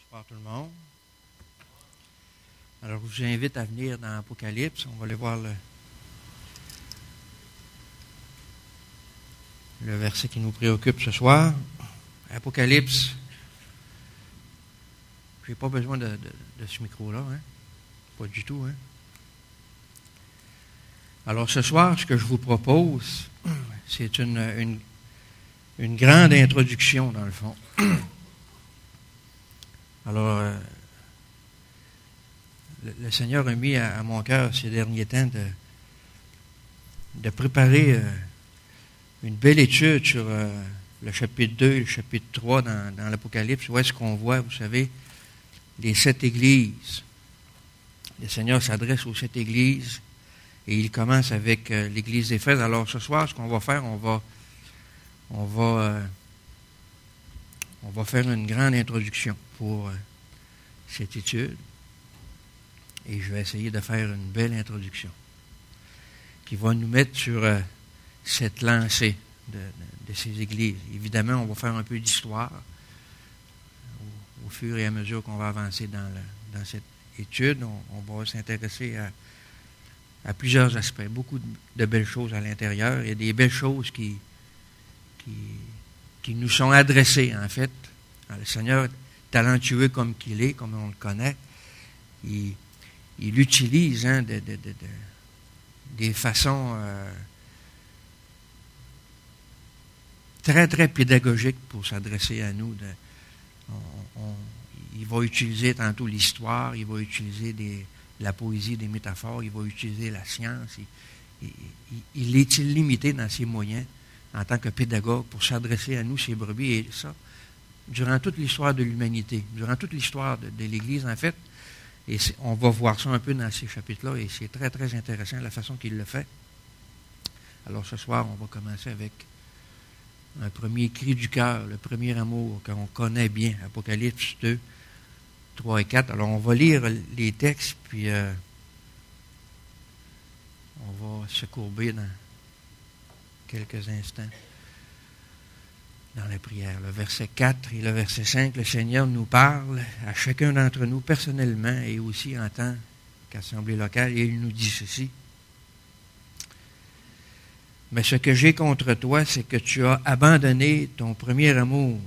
Bonsoir tout le monde. Alors, je vous invite à venir dans l'Apocalypse. On va aller voir le verset qui nous préoccupe ce soir. Apocalypse. Je n'ai pas besoin de ce micro-là, hein? Pas du tout, hein? Alors, ce soir, ce que je vous propose, c'est une grande introduction, dans le fond. Alors, le Seigneur a mis à mon cœur ces derniers temps de préparer une belle étude sur le chapitre 2 et le chapitre 3 dans l'Apocalypse, où est-ce qu'on voit, vous savez, les 7 églises. Le Seigneur s'adresse aux 7 églises et il commence avec l'église d'Éphèse. Alors, ce soir, ce qu'on va faire, on va faire une grande introduction pour cette étude. Et je vais essayer de faire une belle introduction qui va nous mettre sur cette lancée de ces églises. Évidemment, on va faire un peu d'histoire au fur et à mesure qu'on va avancer dans cette étude. On va s'intéresser à plusieurs aspects, beaucoup de belles choses à l'intérieur. Il y a des belles choses qui nous sont adressées, en fait. Alors, le Seigneur, talentueux comme qu'il est, comme on le connaît, il utilise des façons très, très pédagogiques pour s'adresser à nous. Il va utiliser tantôt l'histoire, il va utiliser la poésie, des métaphores, il va utiliser la science. Il est illimité dans ses moyens en tant que pédagogue pour s'adresser à nous, ses brebis, et ça, durant toute l'histoire de l'humanité, durant toute l'histoire de l'Église, en fait. Et on va voir ça un peu dans ces chapitres-là, et c'est très, très intéressant la façon qu'il le fait. Alors ce soir, on va commencer avec un premier cri du cœur, le premier amour qu'on connaît bien, Apocalypse 2, 3 et 4. Alors on va lire les textes, puis on va se courber dans quelques instants dans la prière. Le verset 4 et le verset 5, le Seigneur nous parle à chacun d'entre nous personnellement et aussi en tant qu'assemblée locale, et il nous dit ceci. Mais ce que j'ai contre toi, c'est que tu as abandonné ton premier amour.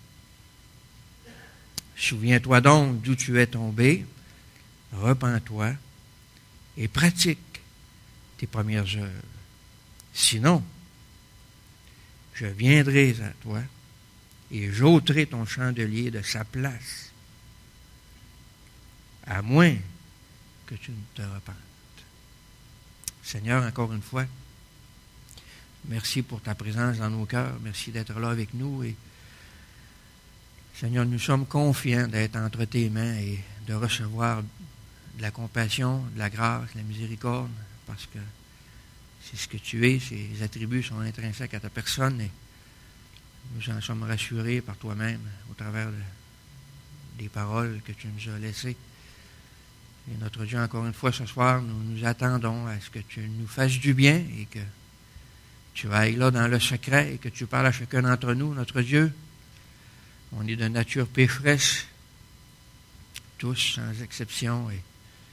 Souviens-toi donc d'où tu es tombé, repens-toi et pratique tes premières œuvres. Sinon, je viendrai à toi et j'ôterai ton chandelier de sa place, à moins que tu ne te repentes. Seigneur, encore une fois, merci pour ta présence dans nos cœurs. Merci d'être là avec nous. Et Seigneur, nous sommes confiants d'être entre tes mains et de recevoir de la compassion, de la grâce, de la miséricorde, parce que c'est ce que tu es, ces attributs sont intrinsèques à ta personne et nous en sommes rassurés par toi-même au travers des paroles que tu nous as laissées. Et notre Dieu, encore une fois, ce soir, nous nous attendons à ce que tu nous fasses du bien et que tu ailles là dans le secret et que tu parles à chacun d'entre nous, notre Dieu. On est de nature pécheresse, tous sans exception, et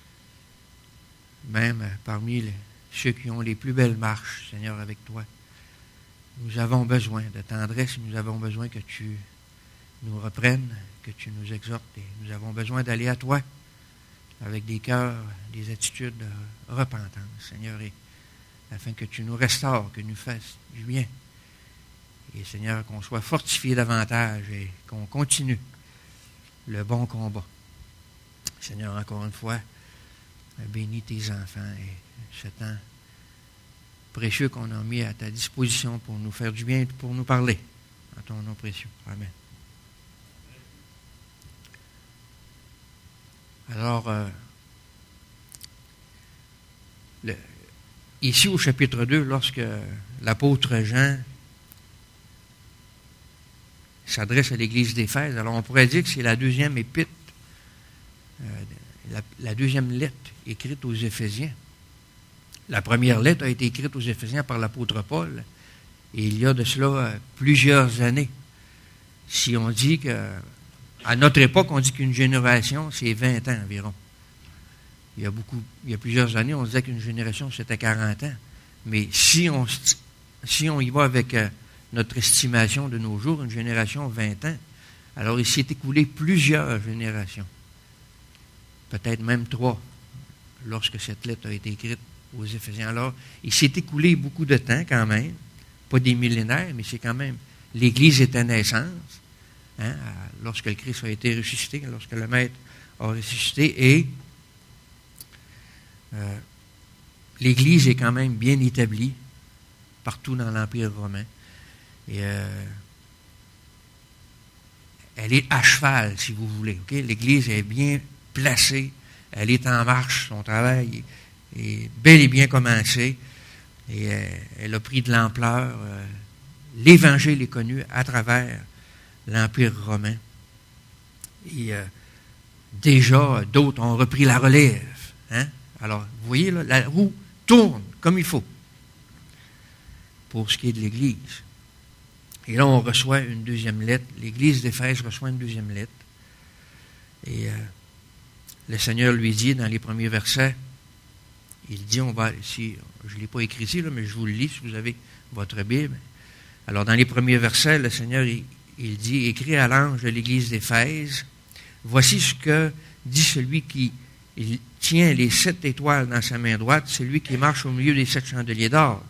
même parmi ceux qui ont les plus belles marches, Seigneur, avec toi. Nous avons besoin de tendresse, nous avons besoin que tu nous reprennes, que tu nous exhortes, et nous avons besoin d'aller à toi avec des cœurs, des attitudes de repentance, Seigneur, et afin que tu nous restaures, que nous fasses du bien. Et Seigneur, qu'on soit fortifié davantage et qu'on continue le bon combat. Seigneur, encore une fois, bénis tes enfants et ce temps précieux qu'on a mis à ta disposition pour nous faire du bien et pour nous parler. En ton nom précieux. Amen. Alors, ici au chapitre 2, lorsque l'apôtre Jean s'adresse à l'église d'Éphèse, alors on pourrait dire que c'est la deuxième épître, la deuxième lettre écrite aux Éphésiens. La première lettre a été écrite aux Éphésiens par l'apôtre Paul, et il y a de cela plusieurs années. Si on dit que À notre époque, on dit qu'une génération, c'est 20 ans environ. Il y a plusieurs années, on disait qu'une génération, c'était 40 ans. Mais si on y va avec notre estimation de nos jours, une génération, 20 ans, alors il s'est écoulé plusieurs générations. Peut-être même 3, lorsque cette lettre a été écrite aux Éphésiens. Alors, il s'est écoulé beaucoup de temps quand même, pas des millénaires, mais c'est quand même, l'Église est à naissance, hein, lorsque le Christ a été ressuscité, lorsque le Maître a ressuscité, et l'Église est quand même bien établie partout dans l'Empire romain. Et elle est à cheval, si vous voulez. Okay? L'Église est bien placée, elle est en marche, son travail est bel et bien commencé, et elle a pris de l'ampleur. L'Évangile est connu à travers l'Empire romain. Et déjà, d'autres ont repris la relève. Hein? Alors, vous voyez, là, la roue tourne comme il faut pour ce qui est de l'Église. Et là, on reçoit une deuxième lettre. L'Église d'Éphèse reçoit une deuxième lettre. Et le Seigneur lui dit, dans les premiers versets, il dit, je ne l'ai pas écrit ici, là, mais je vous le lis si vous avez votre Bible. Alors, dans les premiers versets, le Seigneur, il dit, écrit à l'ange de l'Église d'Éphèse, voici ce que dit celui qui tient les 7 étoiles dans sa main droite, celui qui marche au milieu des 7 chandeliers d'or.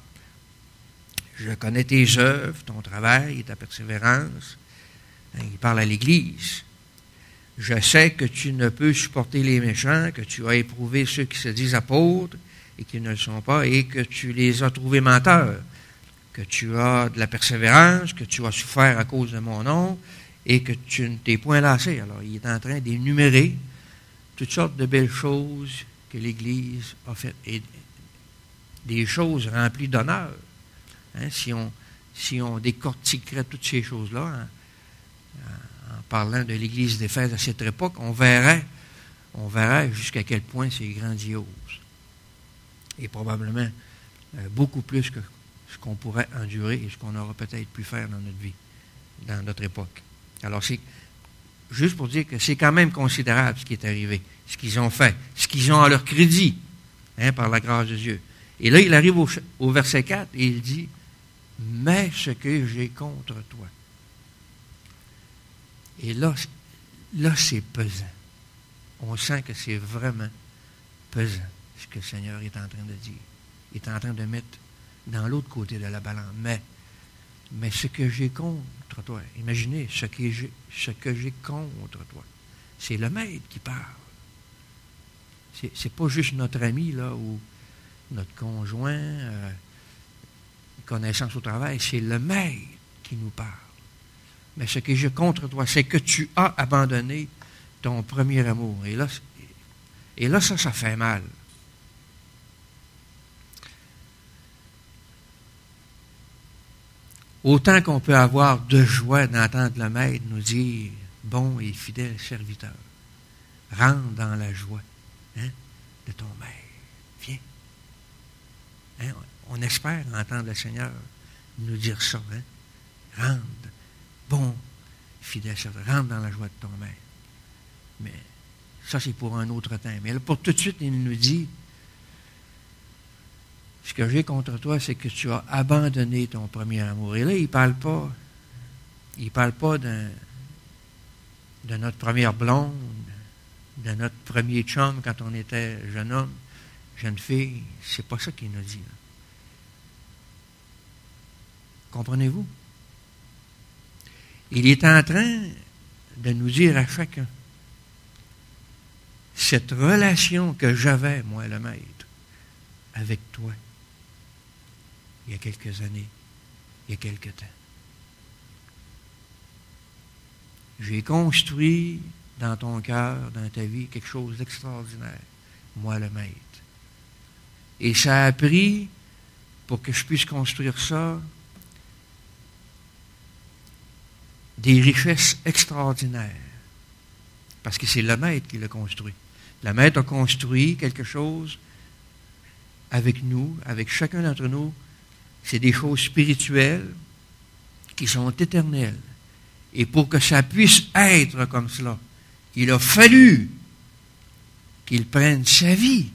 Je connais tes œuvres, ton travail et ta persévérance. Il parle à l'Église. Je sais que tu ne peux supporter les méchants, que tu as éprouvé ceux qui se disent apôtres et qui ne le sont pas, et que tu les as trouvés menteurs, que tu as de la persévérance, que tu as souffert à cause de mon nom, et que tu ne t'es point lassé. Alors, il est en train d'énumérer toutes sortes de belles choses que l'Église a faites, et des choses remplies d'honneur. Hein, si on décortiquerait toutes ces choses-là, en parlant de l'Église d'Éphèse à cette époque, on verrait jusqu'à quel point c'est grandiose. Et probablement beaucoup plus que ce qu'on pourrait endurer et ce qu'on aura peut-être pu faire dans notre vie, dans notre époque. Alors, c'est juste pour dire que c'est quand même considérable ce qui est arrivé, ce qu'ils ont fait, ce qu'ils ont à leur crédit, hein, par la grâce de Dieu. Et là, il arrive au verset 4 et il dit, « Mais ce que j'ai contre toi. » Et là, c'est pesant. On sent que c'est vraiment pesant, ce que le Seigneur est en train de dire. Il est en train de mettre dans l'autre côté de la balance. Mais ce que j'ai contre toi, imaginez ce que j'ai contre toi. C'est le Maître qui parle. C'est pas juste notre ami, là, ou notre conjoint, connaissance au travail, c'est le Maître qui nous parle. Mais ce que j'ai contre toi, c'est que tu as abandonné ton premier amour. Et là, ça fait mal. Autant qu'on peut avoir de joie d'entendre le Maître nous dire, bon et fidèle serviteur, rentre dans la joie, hein, de ton Maître. Viens. Hein, on espère entendre le Seigneur nous dire ça. Hein? Rentre. Bon, fidèle serviteur, rentre dans la joie de ton Maître. Mais ça, c'est pour un autre temps. Mais là, pour tout de suite, il nous dit, ce que j'ai contre toi, c'est que tu as abandonné ton premier amour. Et là, il ne parle pas de notre première blonde, de notre premier chum quand on était jeune homme, jeune fille. C'est pas ça qu'il nous dit. Là. Comprenez-vous? Il est en train de nous dire à chacun, cette relation que j'avais, moi, le Maître, avec toi, il y a quelques années, il y a quelques temps. J'ai construit dans ton cœur, dans ta vie, quelque chose d'extraordinaire, moi, le Maître. Et ça a pris, pour que je puisse construire ça, des richesses extraordinaires. Parce que c'est le Maître qui l'a construit. Le Maître a construit quelque chose avec nous, avec chacun d'entre nous. C'est des choses spirituelles qui sont éternelles Et pour que ça puisse être comme cela, il a fallu qu'il prenne sa vie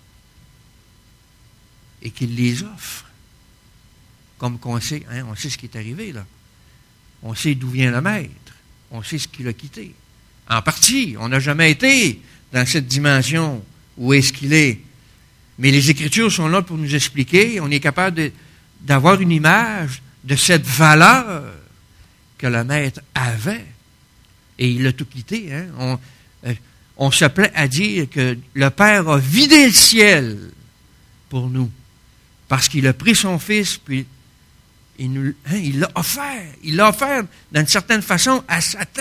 et qu'il les offre. Comme qu'on sait, on sait ce qui est arrivé là. On sait d'où vient le maître. On sait ce qu'il a quitté. En partie, on n'a jamais été dans cette dimension où est-ce qu'il est. Mais les Écritures sont là pour nous expliquer. On est capable d'avoir une image de cette valeur que le maître avait. Et il a tout quitté. On se plaît à dire que le Père a vidé le ciel pour nous. Parce qu'il a pris son Fils, puis il l'a offert. Il l'a offert d'une certaine façon à Satan.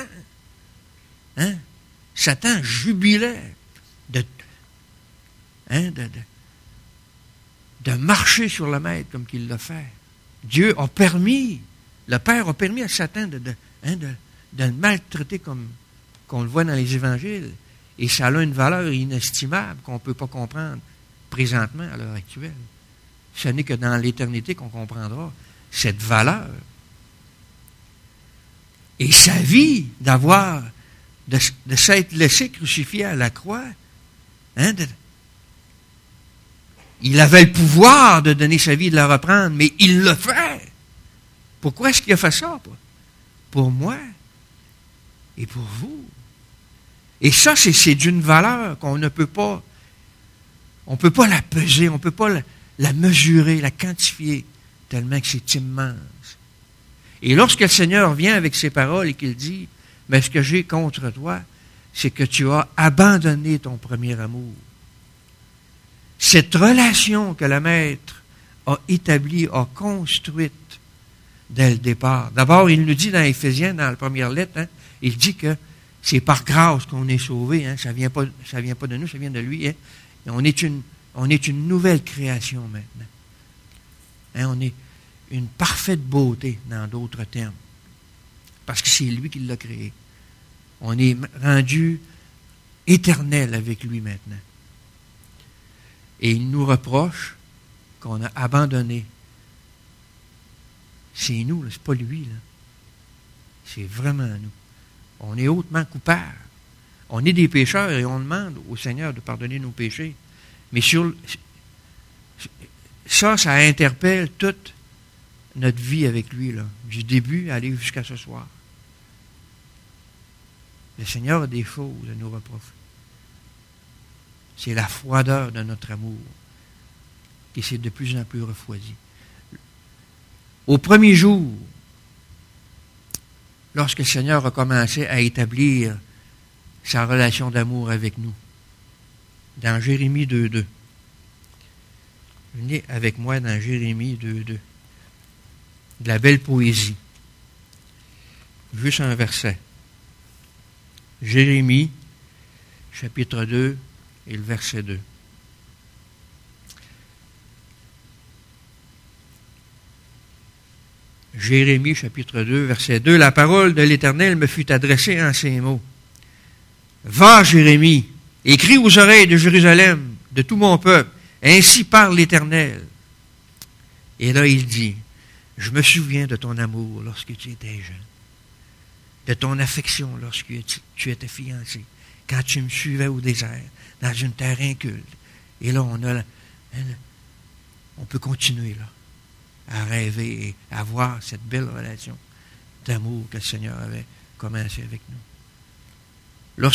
Satan jubilait de marcher sur le maître comme qu'il l'a fait. Dieu a permis, le Père a permis à Satan de le maltraiter comme qu'on le voit dans les évangiles. Et ça a une valeur inestimable qu'on ne peut pas comprendre présentement, à l'heure actuelle. Ce n'est que dans l'éternité qu'on comprendra cette valeur. Et sa vie de s'être laissé crucifier à la croix, il avait le pouvoir de donner sa vie et de la reprendre, mais il l'a fait. Pourquoi est-ce qu'il a fait ça? Pour moi et pour vous. Et ça, c'est d'une valeur qu'on ne peut pas, on peut pas la peser, on ne peut pas la mesurer, la quantifier, tellement que c'est immense. Et lorsque le Seigneur vient avec ses paroles et qu'il dit, mais ce que j'ai contre toi, c'est que tu as abandonné ton premier amour. Cette relation que le Maître a établie, a construite dès le départ. D'abord, il nous dit dans Éphésiens, dans la première lettre, il dit que c'est par grâce qu'on est sauvé. Ça vient pas de nous, ça vient de lui. Et on est une nouvelle création maintenant. On est une parfaite beauté, dans d'autres termes. Parce que c'est lui qui l'a créé. On est rendu éternel avec lui maintenant. Et il nous reproche qu'on a abandonné. C'est nous, là, c'est pas lui. Là. C'est vraiment nous. On est hautement coupables. On est des pécheurs et on demande au Seigneur de pardonner nos péchés. Mais ça interpelle toute notre vie avec lui, là, du début à aller jusqu'à ce soir. Le Seigneur a des choses à nous reprocher. C'est la froideur de notre amour qui s'est de plus en plus refroidi. Au premier jour, lorsque le Seigneur a commencé à établir sa relation d'amour avec nous, dans Jérémie 2.2. Venez avec moi dans Jérémie 2.2. De la belle poésie. Juste un verset. Jérémie, chapitre 2, et le verset 2. Jérémie, chapitre 2, verset 2. La parole de l'Éternel me fut adressée en ces mots. Va, Jérémie, écris aux oreilles de Jérusalem, de tout mon peuple. Ainsi parle l'Éternel. Et là, il dit, je me souviens de ton amour lorsque tu étais jeune, de ton affection lorsque tu étais fiancé, quand tu me suivais au désert, dans une terre inculte. Et là, on peut continuer là, à rêver et à voir cette belle relation d'amour que le Seigneur avait commencé avec nous.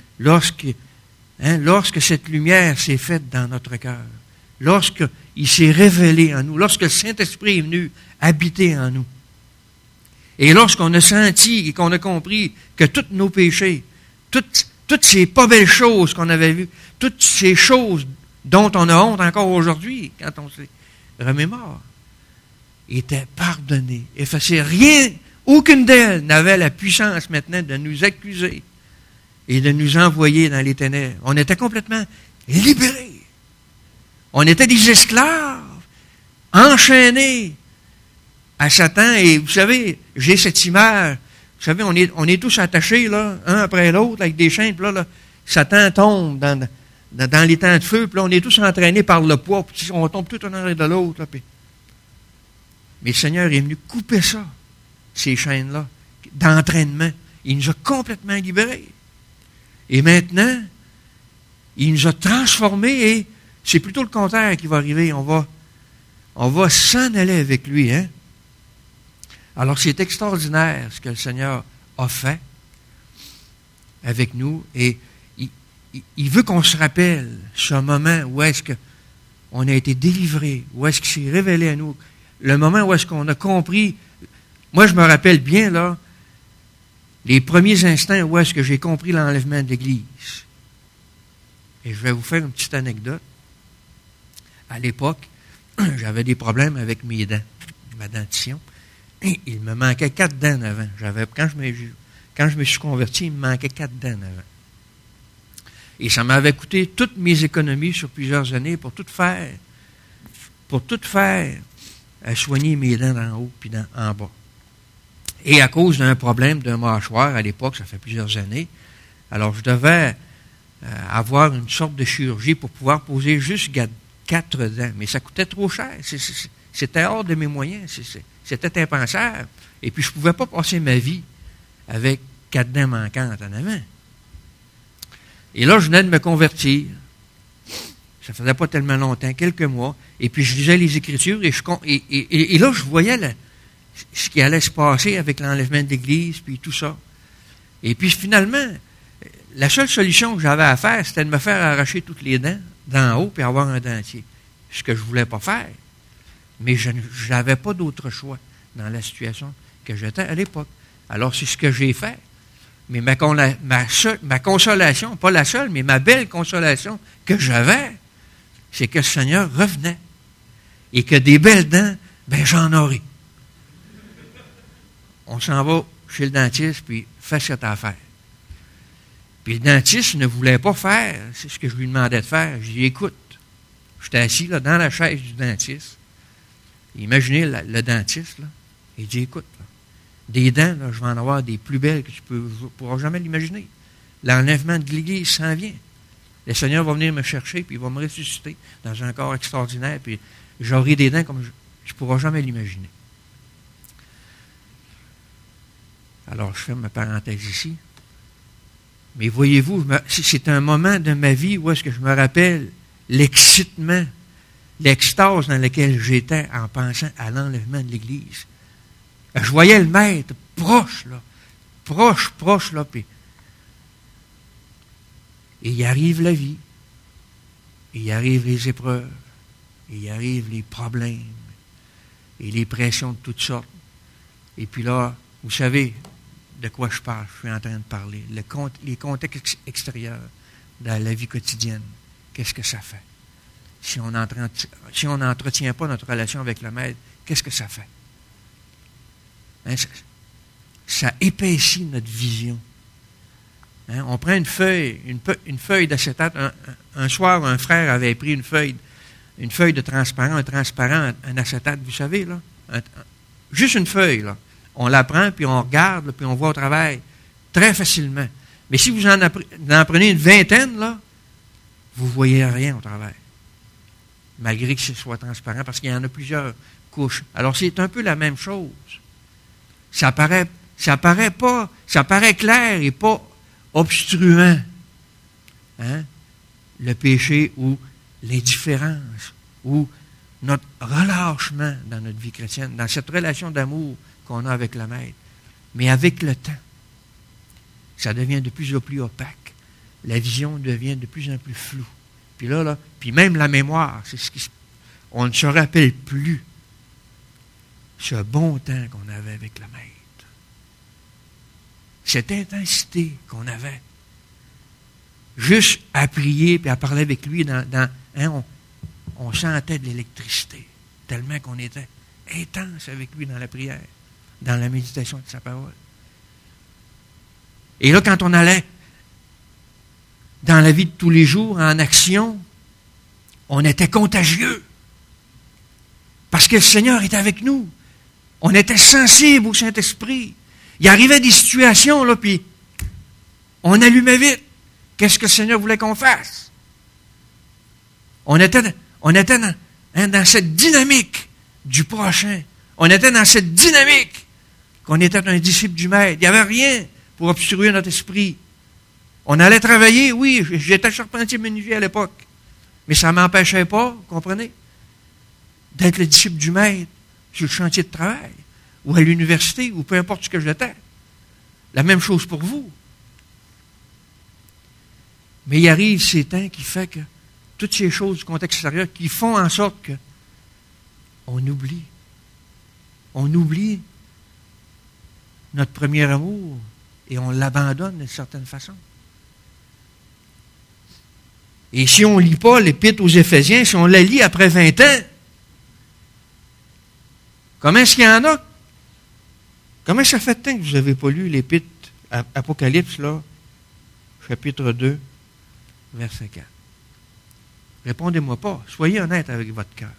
Lorsque cette lumière s'est faite dans notre cœur, lorsqu'il s'est révélé en nous, lorsque le Saint-Esprit est venu habiter en nous, et lorsqu'on a senti et qu'on a compris que tous nos péchés, toutes ces pas belles choses qu'on avait vues, toutes ces choses dont on a honte encore aujourd'hui, quand on se remémore, étaient pardonnées, effacées. Rien, aucune d'elles n'avait la puissance maintenant de nous accuser et de nous envoyer dans les ténèbres. On était complètement libérés. On était des esclaves, enchaînés à Satan. Et vous savez, j'ai cette image. Vous savez, on est tous attachés, là, un après l'autre, avec des chaînes. Puis là, Satan tombe dans les temps de feu. Puis là, on est tous entraînés par le poids. Puis on tombe tout un arrière de l'autre. Là, puis... Mais le Seigneur est venu couper ça, ces chaînes-là, d'entraînement. Il nous a complètement libérés. Et maintenant, il nous a transformés et c'est plutôt le contraire qui va arriver. On va s'en aller avec lui. Hein? Alors, c'est extraordinaire ce que le Seigneur a fait avec nous. Et il veut qu'on se rappelle ce moment où est-ce qu'on a été délivré, où est-ce qu'il s'est révélé à nous. Le moment où est-ce qu'on a compris. Moi, je me rappelle bien, là, les premiers instants où est-ce que j'ai compris l'enlèvement de l'Église. Et je vais vous faire une petite anecdote. À l'époque, j'avais des problèmes avec mes dents, ma dentition. Et il me manquait 4 dents en avant. Quand je me suis converti, il me manquait 4 dents en avant. Et ça m'avait coûté toutes mes économies sur plusieurs années pour tout faire à soigner mes dents d'en haut puis en bas. Et à cause d'un problème d'un mâchoire, à l'époque, ça fait plusieurs années, alors je devais avoir une sorte de chirurgie pour pouvoir poser juste 4 dents. Mais ça coûtait trop cher. C'était hors de mes moyens. C'était impensable. Et puis, je ne pouvais pas passer ma vie avec 4 dents manquantes en avant. Et là, je venais de me convertir. Ça faisait pas tellement longtemps, quelques mois. Et puis, je lisais les Écritures et là, je voyais ce qui allait se passer avec l'enlèvement de l'Église, puis tout ça. Et puis, finalement, la seule solution que j'avais à faire, c'était de me faire arracher toutes les dents d'en haut puis avoir un dentier. Ce que je voulais pas faire. Mais je n'avais pas d'autre choix dans la situation que j'étais à l'époque. Alors, c'est ce que j'ai fait. Mais ma consolation, pas la seule, mais ma belle consolation que j'avais, c'est que le Seigneur revenait. Et que des belles dents, ben j'en aurai. On s'en va chez le dentiste, puis fais ce que tu as à faire. Puis le dentiste ne voulait pas faire, c'est ce que je lui demandais de faire. Je lui ai dit, écoute, j'étais assis là, dans la chaise du dentiste. Imaginez le dentiste, là. Il dit, écoute, là, des dents, là, je vais en avoir des plus belles que tu ne pourras jamais l'imaginer. L'enlèvement de l'Église s'en vient. Le Seigneur va venir me chercher, puis il va me ressusciter dans un corps extraordinaire, puis j'aurai des dents comme je ne pourrai jamais l'imaginer. Alors, je ferme ma parenthèse ici. Mais voyez-vous, c'est un moment de ma vie où est-ce que je me rappelle l'excitement, l'extase dans laquelle j'étais en pensant à l'enlèvement de l'Église. Je voyais le maître proche, là. Proche, là. Puis, et il arrive la vie. Et il arrive les épreuves. Et il arrive les problèmes. Et les pressions de toutes sortes. Et puis là, vous savez de quoi je parle. Je suis en train de parler. Les contextes extérieurs dans la vie quotidienne. Qu'est-ce que ça fait? Si on n'entretient pas notre relation avec le Maître, qu'est-ce que ça fait? Hein, ça épaissit notre vision. Hein, on prend une feuille d'acétate. Un soir, un frère avait pris une feuille de transparent, un acétate, vous savez, là. Juste une feuille, là. On la prend, puis on regarde, puis on voit au travail très facilement. Mais si vous en prenez une vingtaine, là, vous ne voyez rien au travail. Malgré que ce soit transparent, parce qu'il y en a plusieurs couches. Alors, c'est un peu la même chose. Ça paraît clair et pas obstruant. Hein? Le péché ou l'indifférence ou notre relâchement dans notre vie chrétienne, dans cette relation d'amour qu'on a avec le Maître. Mais avec le temps, ça devient de plus en plus opaque. La vision devient de plus en plus floue. Puis même la mémoire, on ne se rappelle plus ce bon temps qu'on avait avec le Maître. Cette intensité qu'on avait. Juste à prier et à parler avec lui, on sentait de l'électricité, tellement qu'on était intense avec lui dans la prière, dans la méditation de sa parole. Et là, quand on allait dans la vie de tous les jours, en action, on était contagieux. Parce que le Seigneur était avec nous. On était sensible au Saint-Esprit. Il arrivait des situations, là, puis on allumait vite. Qu'est-ce que le Seigneur voulait qu'on fasse? On était dans cette dynamique du prochain. On était dans cette dynamique qu'on était un disciple du Maître. Il n'y avait rien pour obstruer notre esprit. On allait travailler, oui, j'étais charpentier menuisier à l'époque, mais ça ne m'empêchait pas, vous comprenez, d'être le disciple du Maître sur le chantier de travail, ou à l'université, ou peu importe ce que j'étais. La même chose pour vous. Mais il arrive ces temps qui fait que toutes ces choses du contexte extérieur qui font en sorte que on oublie. On oublie notre premier amour et on l'abandonne d'une certaine façon. Et si on ne lit pas l'Épître aux Éphésiens, si on la lit après 20 ans, comment est-ce qu'il y en a? Comment ça fait de temps que vous n'avez pas lu l'Épître Apocalypse, là, chapitre 2, verset 4? Répondez-moi pas. Soyez honnête avec votre cœur.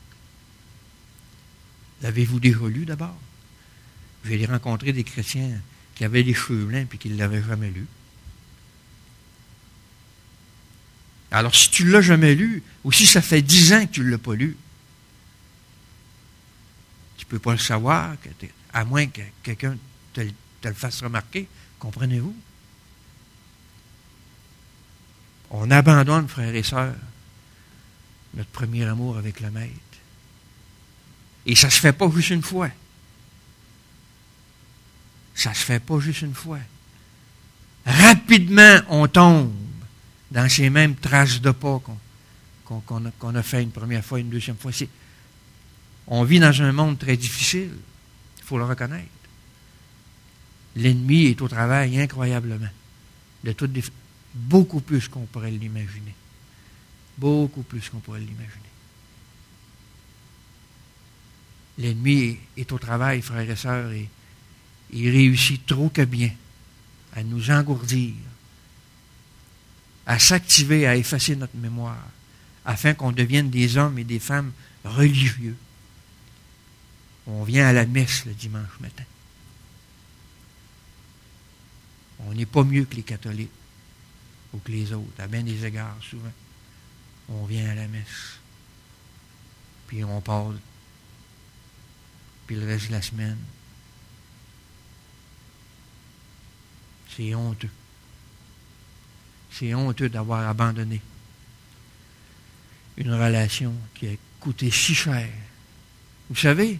L'avez-vous déjà lu d'abord? J'ai rencontré des chrétiens qui avaient les cheveux blancs et qui ne l'avaient jamais lu. Alors, si tu ne l'as jamais lu, ou si ça fait 10 ans que tu ne l'as pas lu, tu ne peux pas le savoir, à moins que quelqu'un te le fasse remarquer. Comprenez-vous? On abandonne, frères et sœurs, notre premier amour avec le Maître. Et ça ne se fait pas juste une fois. Ça ne se fait pas juste une fois. Rapidement, on tombe dans ces mêmes traces de pas qu'on a fait une première fois, une deuxième fois. On vit dans un monde très difficile. Il faut le reconnaître. L'ennemi est au travail incroyablement. Beaucoup plus qu'on pourrait l'imaginer. Beaucoup plus qu'on pourrait l'imaginer. L'ennemi est au travail, frères et sœurs, et il réussit trop que bien à nous engourdir, à s'activer, à effacer notre mémoire, afin qu'on devienne des hommes et des femmes religieux. On vient à la messe le dimanche matin. On n'est pas mieux que les catholiques ou que les autres, à bien des égards, souvent. On vient à la messe, puis on part, puis le reste de la semaine. C'est honteux. C'est honteux d'avoir abandonné une relation qui a coûté si cher. Vous savez,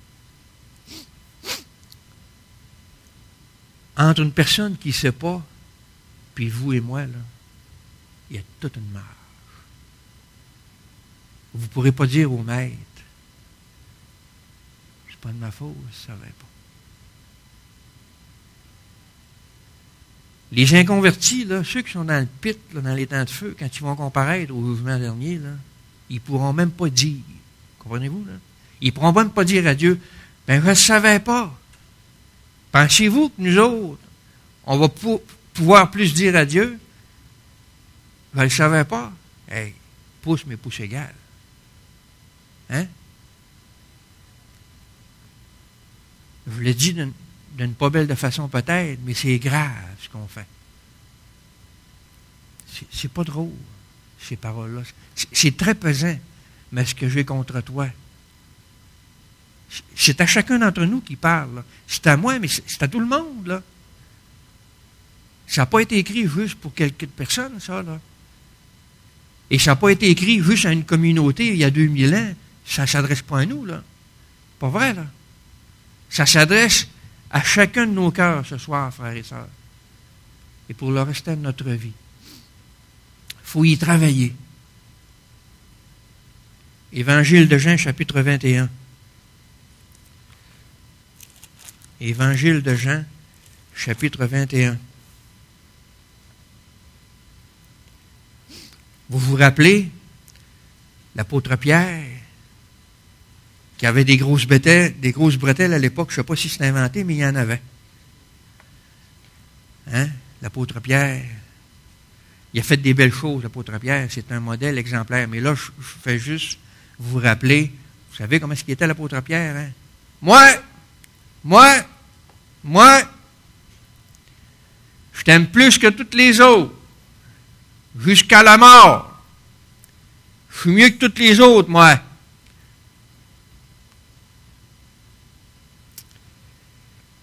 entre une personne qui ne sait pas, puis vous et moi, là, il y a toute une marge. Vous ne pourrez pas dire au Maître, c'est pas de ma faute, je ne savais pas. Les inconvertis, là, ceux qui sont dans le pit, là, dans les temps de feu, quand ils vont comparaître au jugement dernier, là, ils ne pourront même pas dire. Comprenez-vous? Là? Ils ne pourront même pas dire à Dieu, ben je ne savais pas. Pensez-vous que nous autres, on va pouvoir plus dire à Dieu, je ne le savais pas? Hey, pouce, mais pouce égal. Hein? Je vous l'ai dit d'une pas belle de façon peut-être, mais c'est grave ce qu'on fait. C'est pas drôle, ces paroles-là. C'est très pesant, mais ce que j'ai contre toi. C'est à chacun d'entre nous qui parle. Là. C'est à moi, mais c'est à tout le monde. Là. Ça n'a pas été écrit juste pour quelques personnes, ça. Là. Et ça n'a pas été écrit juste à une communauté il y a 2000 ans. Ça ne s'adresse pas à nous. Là. Pas vrai, là. Ça s'adresse à chacun de nos cœurs ce soir, frères et sœurs. Et pour le restant de notre vie. Il faut y travailler. Évangile de Jean, chapitre 21. Évangile de Jean, chapitre 21. Vous vous rappelez, l'apôtre Pierre, qui avait des grosses bretelles à l'époque, je ne sais pas si c'est inventé, mais il y en avait. Hein? L'apôtre Pierre, il a fait des belles choses, l'apôtre Pierre, c'est un modèle exemplaire. Mais là, je fais juste vous rappeler, vous savez comment est-ce qu'il était l'apôtre Pierre? Hein? Moi, je t'aime plus que toutes les autres, jusqu'à la mort. Je suis mieux que toutes les autres, moi.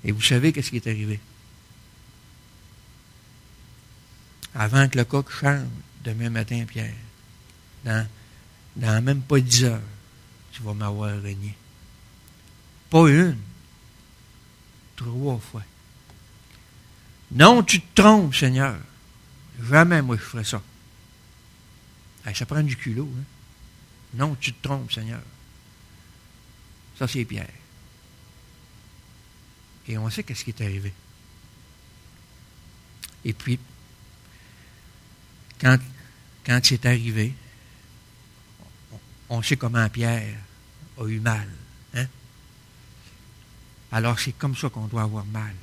Et vous savez qu'est-ce qui est arrivé? Avant que le coq chante demain matin, Pierre, dans même pas 10 heures, tu vas m'avoir renié. Pas une, 3 fois. Non, tu te trompes, Seigneur. Jamais, moi, je ferais ça. Hey, ça prend du culot, hein? Non, tu te trompes, Seigneur. Ça, c'est Pierre. Et on sait qu'est-ce qui est arrivé. Et puis, quand c'est arrivé, on sait comment Pierre a eu mal. Hein? Alors, c'est comme ça qu'on doit avoir mal.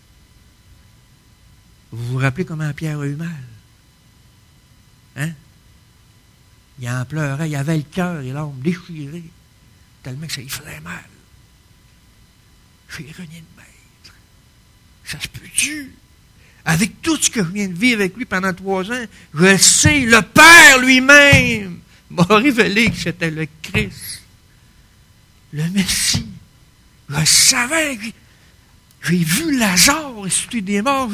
Vous vous rappelez comment Pierre a eu mal? Hein? Il en pleurait, il avait le cœur et l'âme déchiré, tellement que ça lui faisait mal. J'ai renié le maître. Ça se peut-tu? Avec tout ce que je viens de vivre avec lui pendant 3 ans, je sais, le Père lui-même m'a révélé que c'était le Christ, le Messie. Je savais, j'ai vu Lazare ressusciter des morts.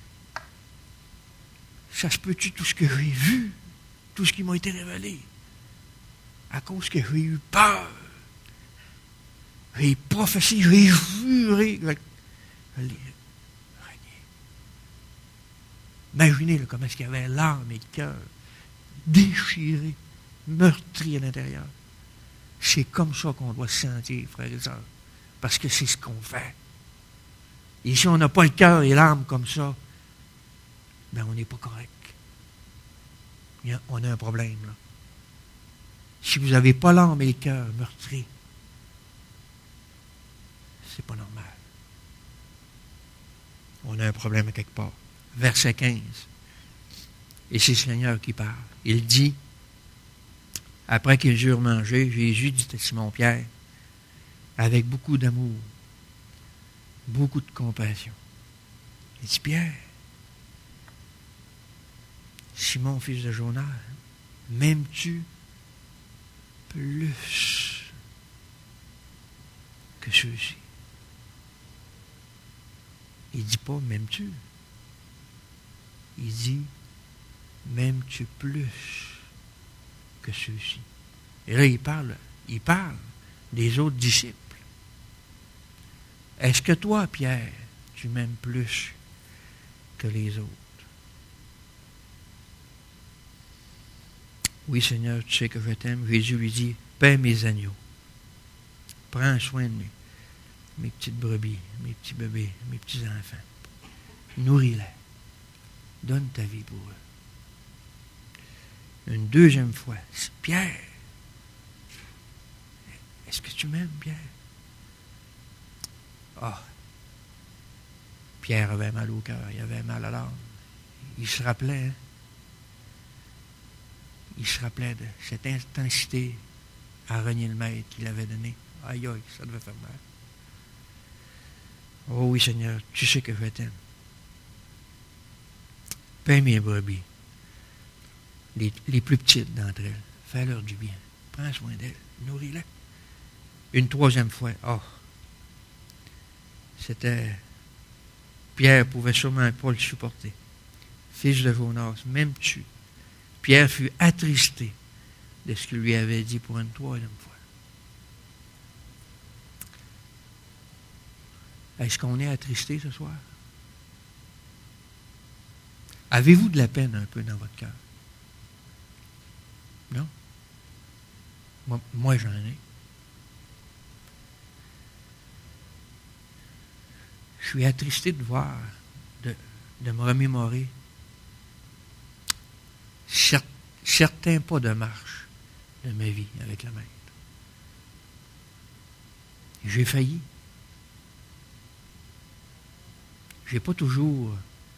Ça se peut-tu tout ce que j'ai vu, tout ce qui m'a été révélé, à cause que j'ai eu peur. J'ai prophétisé, j'ai juré. Je l'ai renié. Imaginez là, comment est-ce qu'il y avait l'âme et le cœur déchirés, meurtris à l'intérieur. C'est comme ça qu'on doit se sentir, frères et sœurs, parce que c'est ce qu'on fait. Et si on n'a pas le cœur et l'âme comme ça, ben on n'est pas correct. On a un problème, là. Si vous n'avez pas l'âme et le cœur meurtris, c'est pas normal. On a un problème à quelque part. Verset 15. Et c'est le Seigneur qui parle. Il dit, après qu'ils eurent mangé, Jésus dit à Simon-Pierre, avec beaucoup d'amour, beaucoup de compassion, il dit, Pierre, Simon, fils de Jonas, m'aimes-tu plus que ceux-ci? Il ne dit pas, m'aimes-tu? Il dit, m'aimes-tu plus que ceux-ci? Et là, il parle des autres disciples. Est-ce que toi, Pierre, tu m'aimes plus que les autres? Oui, Seigneur, tu sais que je t'aime. Jésus lui dit, paie mes agneaux. Prends soin de mes petites brebis, mes petits bébés, mes petits enfants. Nourris-les. Donne ta vie pour eux. Une deuxième fois, Pierre, est-ce que tu m'aimes, Pierre? Ah! Pierre avait mal au cœur, il avait mal à l'âme. Il se rappelait, hein? Il se rappelait de cette intensité à renier le maître qu'il avait donné. Aïe, aïe, ça devait faire mal. Oh oui, Seigneur, tu sais que je t'aime. Paie mes brebis, les plus petites d'entre elles. Fais-leur du bien. Prends soin d'elles. Nourris-les. Une troisième fois, c'était... Pierre pouvait sûrement pas le supporter. Fils de Jonas, m'aimes-tu? Pierre fut attristé de ce qu'il lui avait dit pour une troisième fois. Est-ce qu'on est attristé ce soir? Avez-vous de la peine un peu dans votre cœur? Non? Moi j'en ai. Je suis attristé de voir, de me remémorer certains pas de marche de ma vie avec le Maître. J'ai failli. J'ai pas toujours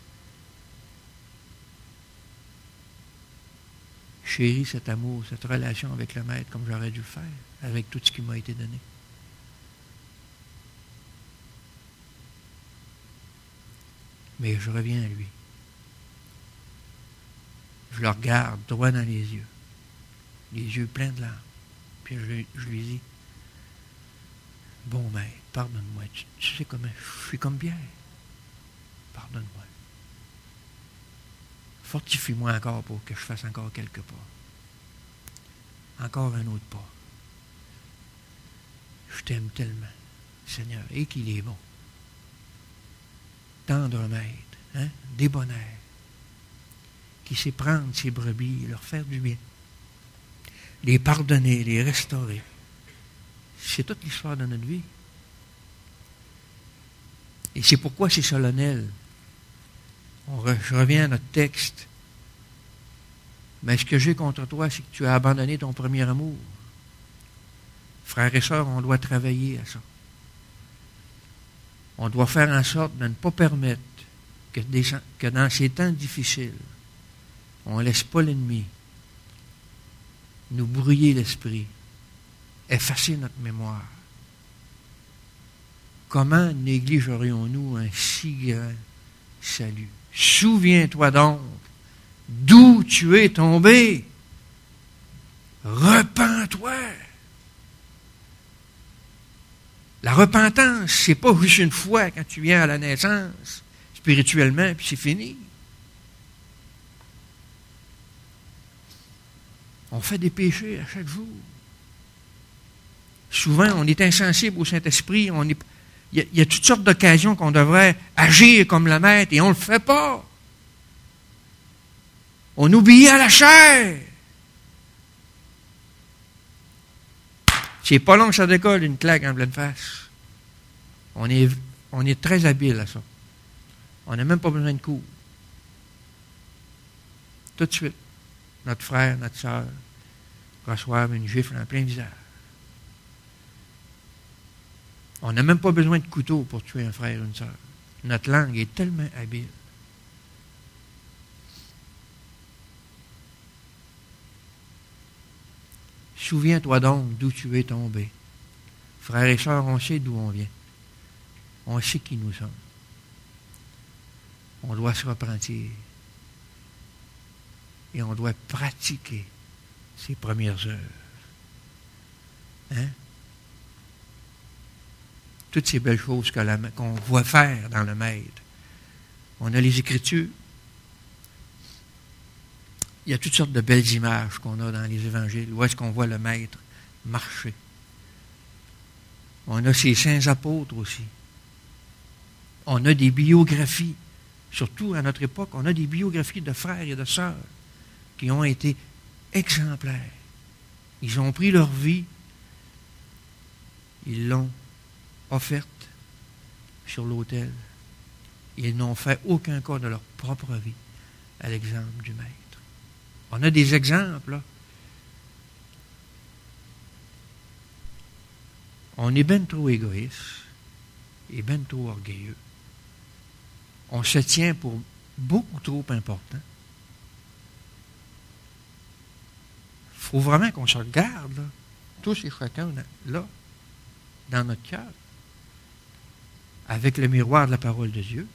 chéri cet amour, cette relation avec le Maître comme j'aurais dû le faire, avec tout ce qui m'a été donné. Mais je reviens à lui. Je le regarde droit dans les yeux pleins de larmes. Puis je lui dis, Bon maître, pardonne-moi. Tu sais comment je suis comme Pierre. Pardonne-moi. Fortifie-moi encore pour que je fasse encore quelques pas. Encore un autre pas. Je t'aime tellement, Seigneur, et qu'il est bon. Tendre maître, hein? Débonnaire, qui sait prendre ses brebis et leur faire du bien. Les pardonner, les restaurer. C'est toute l'histoire de notre vie. Et c'est pourquoi c'est solennel. Je reviens à notre texte. Mais ce que j'ai contre toi, c'est que tu as abandonné ton premier amour. Frères et sœurs, on doit travailler à ça. On doit faire en sorte de ne pas permettre que dans ces temps difficiles, on ne laisse pas l'ennemi nous brouiller l'esprit, effacer notre mémoire. Comment négligerions-nous un si grand salut? Souviens-toi donc d'où tu es tombé. Repens-toi. La repentance, c'est pas juste une fois quand tu viens à la naissance, spirituellement, puis c'est fini. On fait des péchés à chaque jour. Souvent, on est insensible au Saint-Esprit. Il y a toutes sortes d'occasions qu'on devrait agir comme le Maître et on ne le fait pas. On obéit à la chair. C'est pas long que ça décolle, une claque en pleine face. On est très habile à ça. On n'a même pas besoin de cours. Tout de suite, notre frère, notre sœur reçoivent une gifle en plein visage. On n'a même pas besoin de couteau pour tuer un frère ou une sœur. Notre langue est tellement habile. Souviens-toi donc d'où tu es tombé. Frères et sœurs, on sait d'où on vient. On sait qui nous sommes. On doit se repentir. Et on doit pratiquer ses premières œuvres. Hein? Toutes ces belles choses qu'on voit faire dans le Maître. On a les Écritures. Il y a toutes sortes de belles images qu'on a dans les évangiles, où est-ce qu'on voit le Maître marcher. On a ses saints apôtres aussi. On a des biographies, surtout à notre époque, on a des biographies de frères et de sœurs qui ont été exemplaires. Ils ont pris leur vie, ils l'ont offerte sur l'autel. Ils n'ont fait aucun cas de leur propre vie à l'exemple du Maître. On a des exemples, là. On est bien trop égoïste et bien trop orgueilleux. On se tient pour beaucoup trop important. Il faut vraiment qu'on se regarde, là, tous et chacun, là, dans notre cœur, avec le miroir de la parole de Dieu.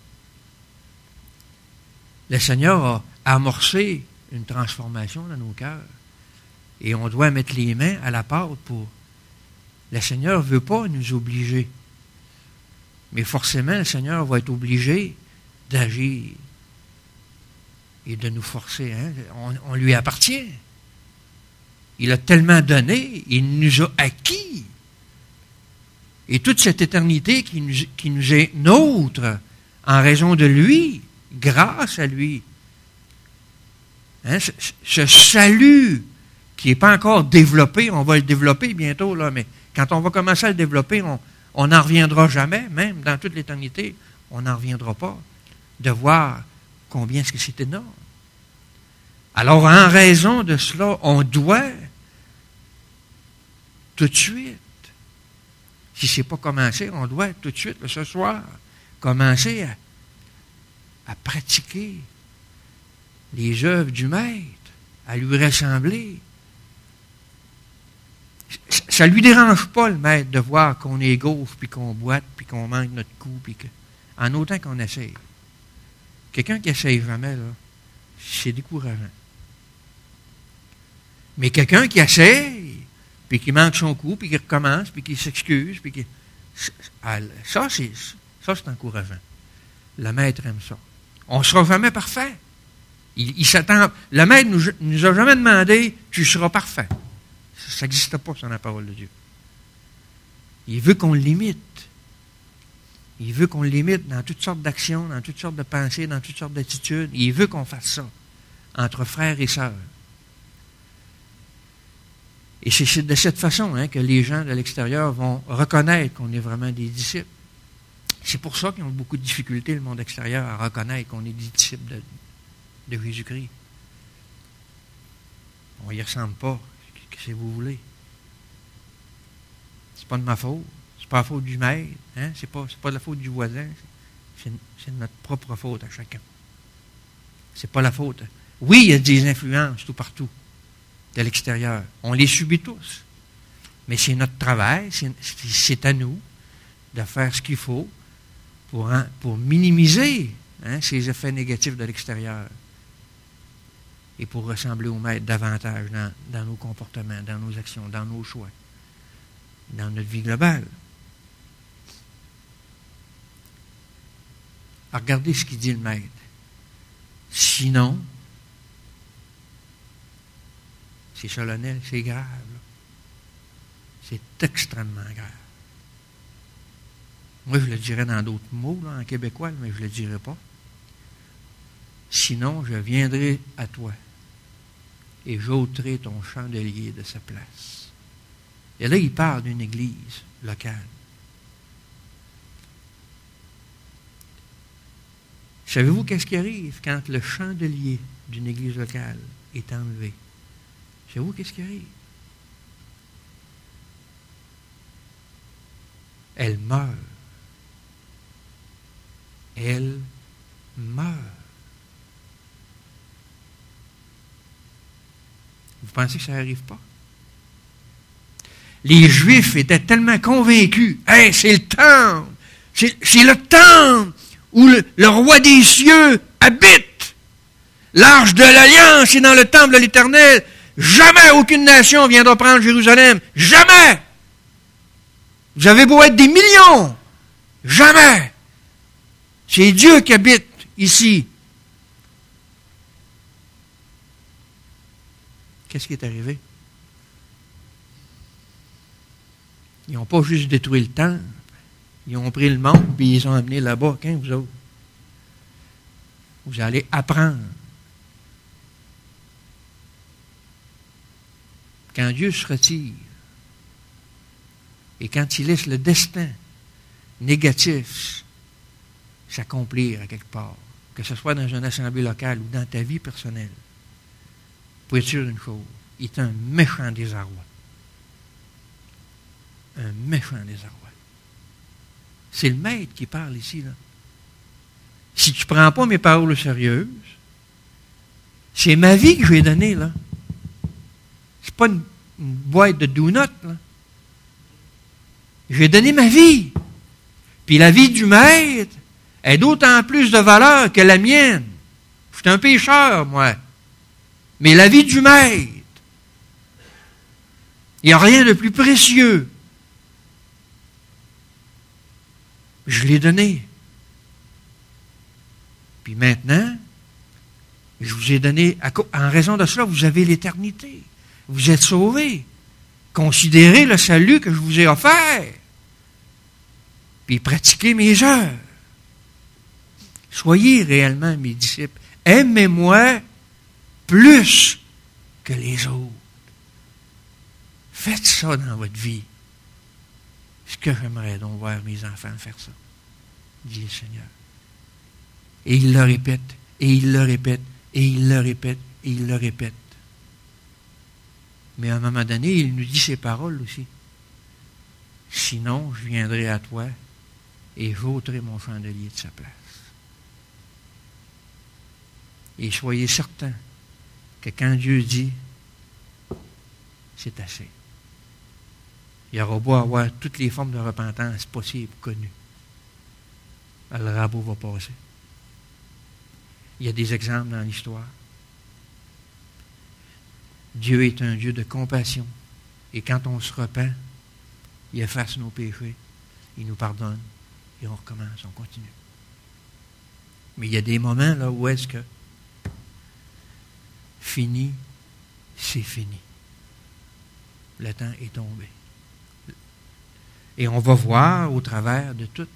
Le Seigneur a amorcé une transformation dans nos cœurs. Et on doit mettre les mains à la pâte pour... Le Seigneur ne veut pas nous obliger. Mais forcément, le Seigneur va être obligé d'agir et de nous forcer. Hein? On lui appartient. Il a tellement donné, il nous a acquis. Et toute cette éternité qui nous est nôtre en raison de lui, grâce à lui. Hein, ce salut qui n'est pas encore développé, on va le développer bientôt, là, mais quand on va commencer à le développer, on n'en reviendra jamais, même dans toute l'éternité, on n'en reviendra pas de voir combien est-ce que c'est énorme. Alors, en raison de cela, on doit tout de suite, si ce n'est pas commencé, on doit tout de suite, ce soir, commencer à pratiquer les œuvres du Maître, à lui ressembler. Ça ne lui dérange pas, le Maître, de voir qu'on est gauche, puis qu'on boite, puis qu'on manque notre coup, puis en autant qu'on essaye. Quelqu'un qui essaye jamais, là, c'est décourageant. Mais quelqu'un qui essaye, puis qui manque son coup, puis qui recommence, puis qui s'excuse, puis qui... Ça, c'est encourageant. Le maître aime ça. On ne sera jamais parfait. Il s'attend. Le maître nous a jamais demandé « tu seras parfait ». Ça n'existe pas sur la parole de Dieu. Il veut qu'on l'imite. Il veut qu'on l'imite dans toutes sortes d'actions, dans toutes sortes de pensées, dans toutes sortes d'attitudes. Il veut qu'on fasse ça entre frères et sœurs. Et c'est de cette façon que les gens de l'extérieur vont reconnaître qu'on est vraiment des disciples. C'est pour ça qu'ils ont beaucoup de difficultés, le monde extérieur, à reconnaître qu'on est des disciples de Jésus-Christ. On n'y ressemble pas. Qu'est-ce que vous voulez? C'est pas de ma faute. C'est pas la faute du maître. Hein? C'est pas de la faute du voisin. C'est de notre propre faute à chacun. C'est pas la faute. Oui, il y a des influences tout partout de l'extérieur. On les subit tous. Mais c'est notre travail, c'est à nous de faire ce qu'il faut pour minimiser ces effets négatifs de l'extérieur et pour ressembler au maître davantage dans nos comportements, dans nos actions, dans nos choix, dans notre vie globale. Alors, regardez ce qu'il dit le maître. Sinon, c'est solennel, c'est grave. C'est extrêmement grave. Moi, je le dirais dans d'autres mots, en québécois, mais je ne le dirai pas. Sinon, je viendrai à toi et j'ôterai ton chandelier de sa place. Et là, il parle d'une église locale. Savez-vous qu'est-ce qui arrive quand le chandelier d'une église locale est enlevé? Savez-vous qu'est-ce qui arrive? Elle meurt. Elle meurt. Vous pensez que ça n'arrive pas? Les Juifs étaient tellement convaincus. Hey, c'est le temple! C'est le temple où le roi des cieux habite. L'arche de l'Alliance est dans le temple de l'Éternel. Jamais aucune nation viendra prendre Jérusalem. Jamais! Vous avez beau être des millions. Jamais! C'est Dieu qui habite ici. Qu'est-ce qui est arrivé? Ils n'ont pas juste détruit le temple. Ils ont pris le monde et ils ont amené là-bas. Qu'est-ce que vous autres? Vous allez apprendre. Quand Dieu se retire et quand il laisse le destin négatif s'accomplir à quelque part, que ce soit dans une assemblée locale ou dans ta vie personnelle, pour être sûr d'une chose, il est un méchant désarroi. Un méchant désarroi. C'est le maître qui parle ici, là. Si tu ne prends pas mes paroles sérieuses, c'est ma vie que je vais donner, là. C'est pas une boîte de donuts, là. J'ai donné ma vie. Puis la vie du maître est d'autant plus de valeur que la mienne. Je suis un pécheur, moi. Mais la vie du maître, il n'y a rien de plus précieux. Je l'ai donné. Puis maintenant, je vous ai donné, en raison de cela, vous avez l'éternité. Vous êtes sauvés. Considérez le salut que je vous ai offert. Puis pratiquez mes œuvres. Soyez réellement mes disciples. Aimez-moi plus que les autres. Faites ça dans votre vie. Ce que j'aimerais donc voir mes enfants faire ça, dit le Seigneur. Et il le répète, et il le répète, et il le répète, et il le répète. Mais à un moment donné, il nous dit ces paroles aussi. Sinon, je viendrai à toi et j'ôterai mon chandelier de sa place. Et soyez certains que quand Dieu dit, c'est assez. Il aura beau avoir toutes les formes de repentance possibles, connues. Le rabot va passer. Il y a des exemples dans l'histoire. Dieu est un Dieu de compassion. Et quand on se repent, il efface nos péchés. il nous pardonne, et on recommence, on continue. Mais il y a des moments là où est-ce que fini, c'est fini. Le temps est tombé. Et on va voir au travers de toutes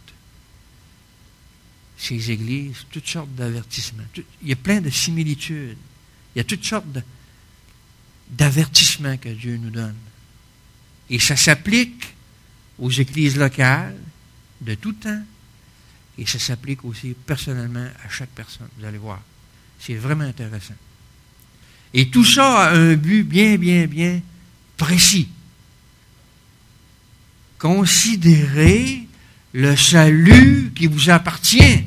ces églises, toutes sortes d'avertissements. Il y a plein de similitudes. Il y a toutes sortes d'avertissements que Dieu nous donne. Et ça s'applique aux églises locales de tout temps. Et ça s'applique aussi personnellement à chaque personne. Vous allez voir. C'est vraiment intéressant. Et tout ça a un but bien, bien, bien précis. Considérez le salut qui vous appartient.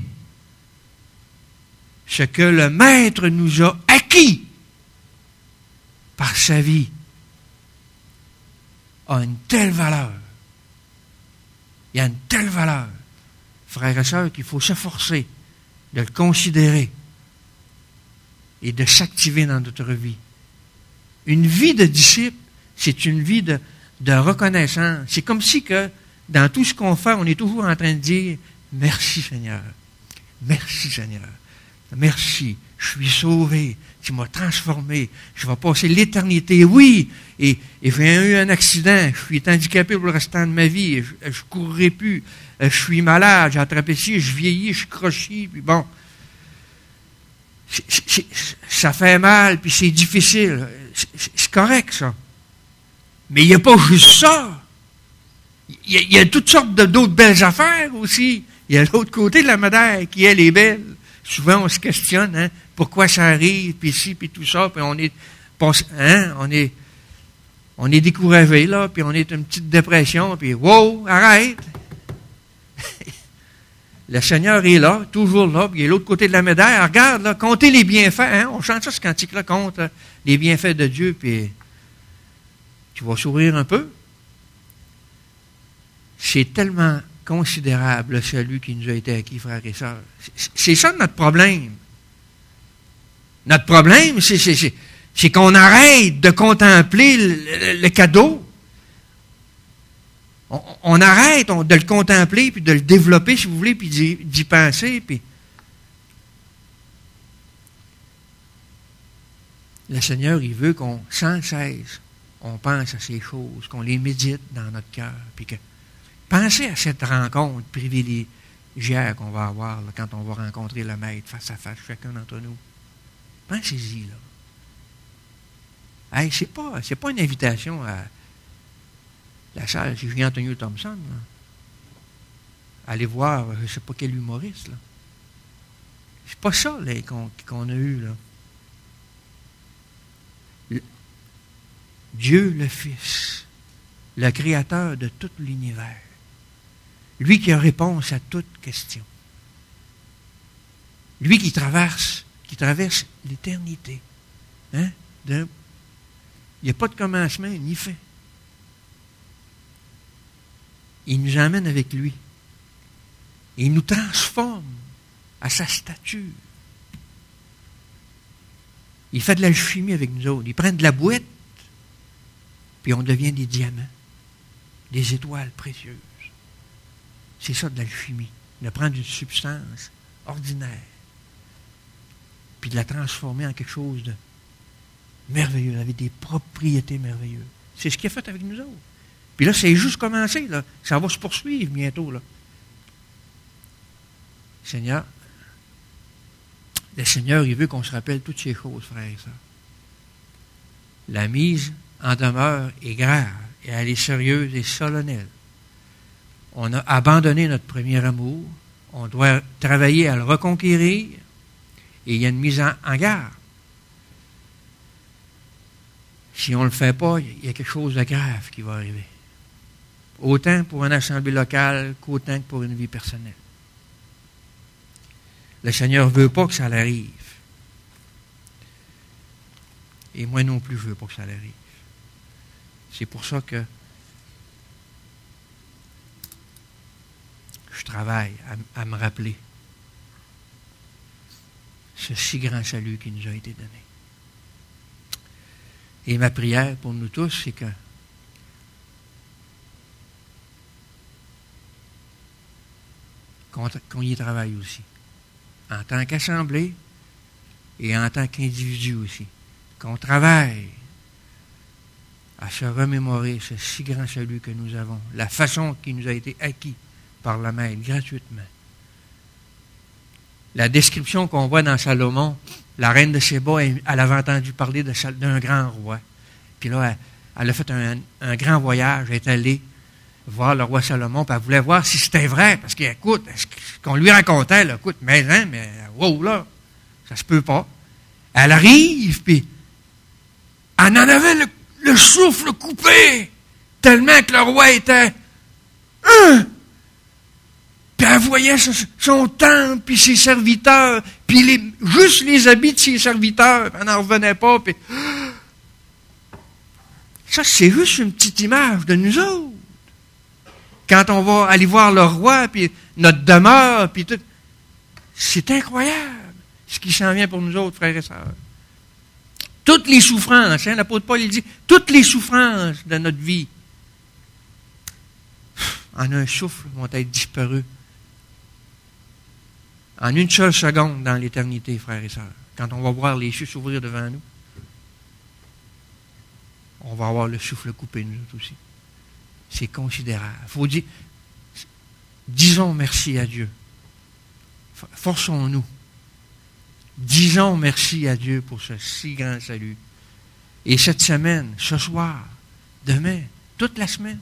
Ce que le Maître nous a acquis par sa vie a une telle valeur. Il y a une telle valeur, frères et sœurs, qu'il faut s'efforcer de le considérer et de s'activer dans notre vie. Une vie de disciple, c'est une vie de reconnaissance. C'est comme si que dans tout ce qu'on fait, on est toujours en train de dire « Merci Seigneur, merci Seigneur, merci, je suis sauvé, tu m'as transformé, je vais passer l'éternité, oui, et j'ai eu un accident, je suis handicapé pour le restant de ma vie, je ne courrai plus, je suis malade, j'ai attrapé ci, je vieillis, je crochis, puis bon, ça fait mal, puis c'est difficile, c'est correct ça. Mais il n'y a pas juste ça. Il y a toutes sortes d'autres belles affaires aussi. Il y a l'autre côté de la médaille qui, elle, est belle. Souvent, on se questionne, hein, pourquoi ça arrive, puis ci, puis tout ça, puis on est découragé, là, puis on est une petite dépression, puis wow, arrête! Le Seigneur est là, toujours là, puis il est l'autre côté de la médaille. Regarde, là, comptez les bienfaits, hein, on chante ça, ce cantique-là, compte les bienfaits de Dieu, puis tu vas sourire un peu. C'est tellement considérable le salut qui nous a été acquis, frères et sœurs. C'est ça notre problème. Notre problème, c'est qu'on arrête de contempler le cadeau. On arrête de le contempler, puis de le développer, si vous voulez, puis d'y penser. Puis le Seigneur, il veut qu'on, sans cesse, on pense à ces choses, qu'on les médite dans notre cœur, puis que pensez à cette rencontre privilégiée qu'on va avoir là, quand on va rencontrer le Maître face à face, chacun d'entre nous. Pensez-y, là. Hey, c'est pas une invitation à la salle chez Julien-Antonio Thompson, là. Allez voir, je ne sais pas quel humoriste, là. C'est pas ça, là, qu'on a eu, là. Dieu le Fils, le Créateur de tout l'univers, lui qui a réponse à toute question, lui qui traverse l'éternité. Hein? Il n'y a pas de commencement ni fin. Il nous emmène avec lui. Et il nous transforme à sa stature. Il fait de l'alchimie avec nous autres. Il prend de la boîte, puis on devient des diamants, des étoiles précieuses. C'est ça de l'alchimie. De prendre une substance ordinaire, puis de la transformer en quelque chose de merveilleux, avec des propriétés merveilleuses. C'est ce qu'il a fait avec nous autres. Puis là, c'est juste commencé, là. Ça va se poursuivre bientôt, là. Seigneur, le Seigneur, il veut qu'on se rappelle toutes ces choses, frères et sœurs. La mise en demeure est grave, et elle est sérieuse et solennelle. On a abandonné notre premier amour, on doit travailler à le reconquérir, et il y a une mise en garde. Si on ne le fait pas, il y a quelque chose de grave qui va arriver. Autant pour une assemblée locale qu'autant que pour une vie personnelle. Le Seigneur ne veut pas que ça l'arrive. Et moi non plus, je ne veux pas que ça l'arrive. C'est pour ça que je travaille à me rappeler ce si grand salut qui nous a été donné. Et ma prière pour nous tous, c'est que qu'on y travaille aussi. En tant qu'assemblée et en tant qu'individu aussi. Qu'on travaille à se remémorer ce si grand salut que nous avons, la façon qui nous a été acquis par le Maître, gratuitement. La description qu'on voit dans Salomon, la reine de Séba, elle avait entendu parler d'un grand roi. Puis là, elle a fait un grand voyage, elle est allée voir le roi Salomon, puis elle voulait voir si c'était vrai, parce qu'écoute, ce qu'on lui racontait, là, écoute, mais wow, là, ça se peut pas. Elle arrive, puis elle en avait le souffle coupé, tellement que le roi était puis elle voyait son temple, puis ses serviteurs, puis juste les habits de ses serviteurs, elle n'en revenait pas, puis ça, c'est juste une petite image de nous autres. Quand on va aller voir le roi, puis notre demeure, puis tout, c'est incroyable ce qui s'en vient pour nous autres, frères et sœurs. Toutes les souffrances, l'apôtre Paul il dit, toutes les souffrances de notre vie, en un souffle, vont être disparues. En une seule seconde dans l'éternité, frères et sœurs. Quand on va voir les cieux s'ouvrir devant nous, on va avoir le souffle coupé, nous autres aussi. C'est considérable. Il faut dire, disons merci à Dieu. Forçons-nous. Disons merci à Dieu pour ce si grand salut. Et cette semaine, ce soir, demain, toute la semaine,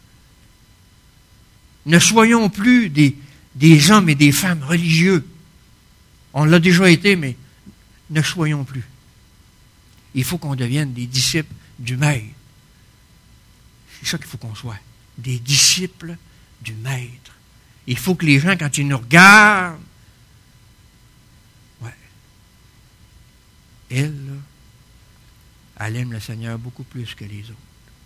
ne soyons plus des hommes et des femmes religieux. On l'a déjà été, mais ne soyons plus. Il faut qu'on devienne des disciples du Maître. C'est ça qu'il faut qu'on soit. Des disciples du Maître. Il faut que les gens, quand ils nous regardent, elle, là, elle aime le Seigneur beaucoup plus que les autres.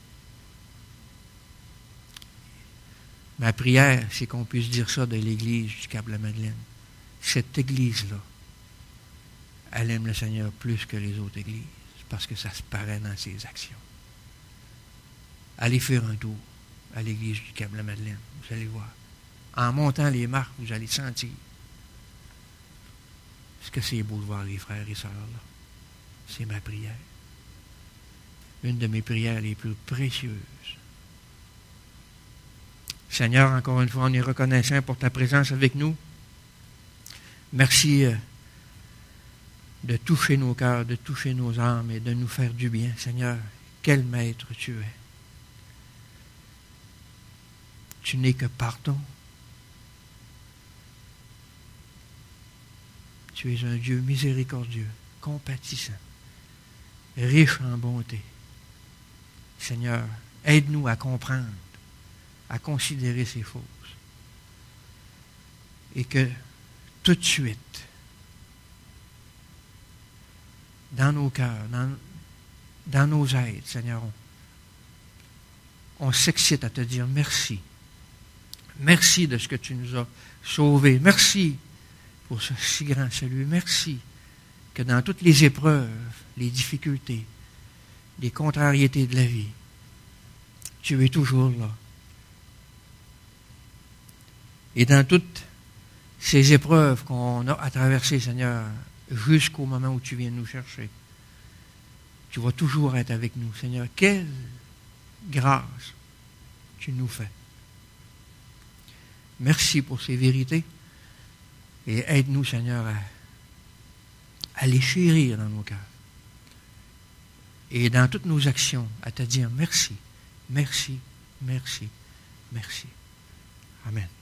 Ma prière, c'est qu'on puisse dire ça de l'Église du Cap-la-Madeleine. Cette Église-là, elle aime le Seigneur plus que les autres Églises, parce que ça se paraît dans ses actions. Allez faire un tour à l'Église du Cap-la-Madeleine, vous allez voir. En montant les marches, vous allez sentir. Est-ce que c'est beau de voir les frères et sœurs là? C'est ma prière. Une de mes prières les plus précieuses. Seigneur, encore une fois, on est reconnaissant pour ta présence avec nous. Merci de toucher nos cœurs, de toucher nos âmes et de nous faire du bien. Seigneur, quel maître tu es. Tu n'es que pardon. Tu es un Dieu miséricordieux, compatissant, riche en bonté. Seigneur, aide-nous à comprendre, à considérer ces choses. Et que tout de suite, dans nos cœurs, dans nos aides, Seigneur, on s'excite à te dire merci. Merci de ce que tu nous as sauvés. Merci pour ce si grand salut. Merci que dans toutes les épreuves, les difficultés, les contrariétés de la vie, tu es toujours là. Et dans toutes ces épreuves qu'on a à traverser, Seigneur, jusqu'au moment où tu viens nous chercher, tu vas toujours être avec nous. Seigneur, quelle grâce tu nous fais. Merci pour ces vérités et aide-nous, Seigneur, à les chérir dans nos cœurs. Et dans toutes nos actions, à te dire merci, merci, merci, merci. Amen.